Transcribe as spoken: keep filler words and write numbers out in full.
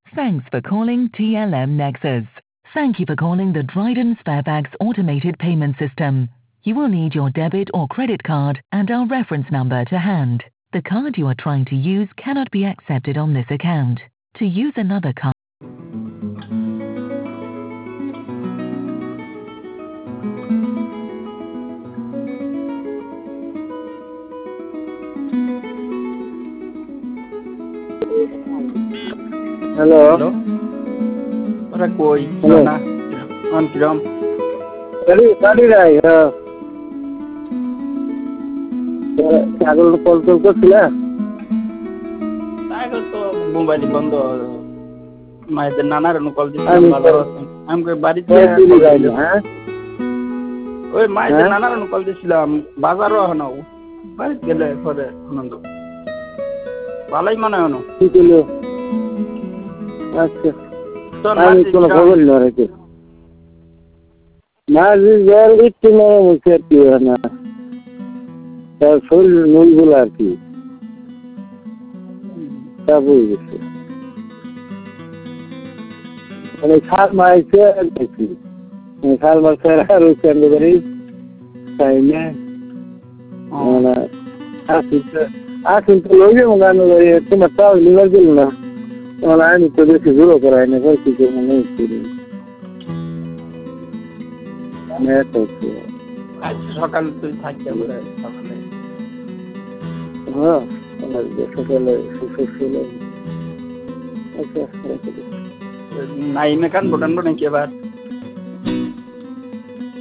Thanks for calling T L M Nexus. Thank you for calling the Dryden Sparebags automated payment system. You will need your debit or credit card and our reference number to hand. The card you are trying to use cannot be accepted on this account. To use another card. Hello. Hello. Ora koi Hello. na on kiram. Sorry, sorry rai. ছাগল কল কল করছিল ছাগল তো mobile বন্ধ মায়েদের নানার call দিছিলাম ভালো আছেন আমি বাড়িতে হ্যাঁ ওই মায়েদের নানার কল দিছিলাম বাজারও হনো বাড়িতে গেলে পরে আনন্দ ভালোই মনে হলো কি হলো আচ্ছা আমি কোনো খবর না রেখে না যার একটু না মুখে কি না তার শরীর নইগুলো আর কি তা বই গেছে মানে সার মাইছে দেখি সার মাসে আর ওই কেন্দ্র করি তাই না মানে আসলে আসলে লই যাবো গান তোমার তাও লিভার গেল না মানে আমি তো বেশি জোরও করাই না কি করবো নেই সকাল তুই থাকতে বলে সকালে হ্যাঁ সকালে সুস্থ নাই মেকান বটান নাকি এবার